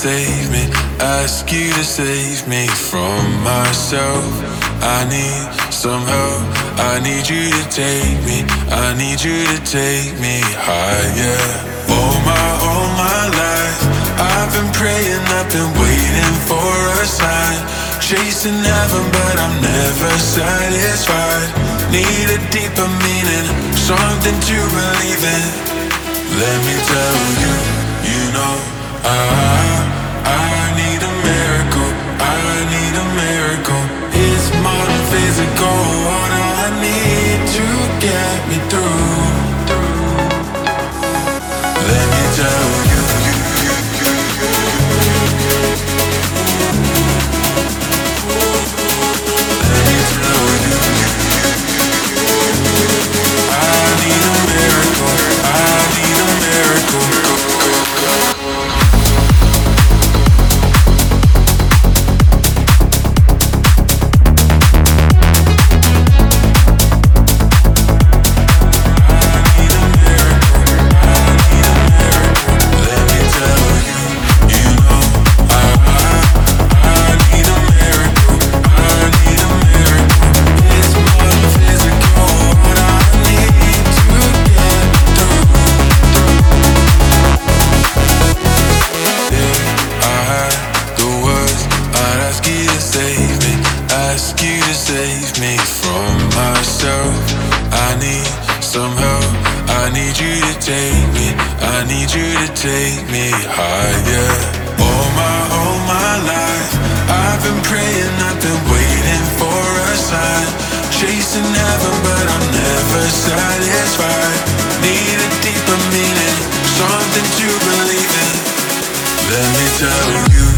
save me, ask you to save me from myself. I need some help, I need you to take me, I need you to take me higher. All my life, I've been praying, I've been waiting for a sign. Chasing heaven, but I'm never satisfied. Need a deeper meaning, something to believe in. Let me tell you, you know, I need a miracle, I need a miracle. It's more than physical, what I need to get me through. Let me tell you, let me tell you, I need a miracle, I need a miracle. Take me higher. All my life, I've been praying, I've been waiting for a sign. Chasing heaven, but I'm never satisfied. Need a deeper meaning, something to believe in. Let me tell you.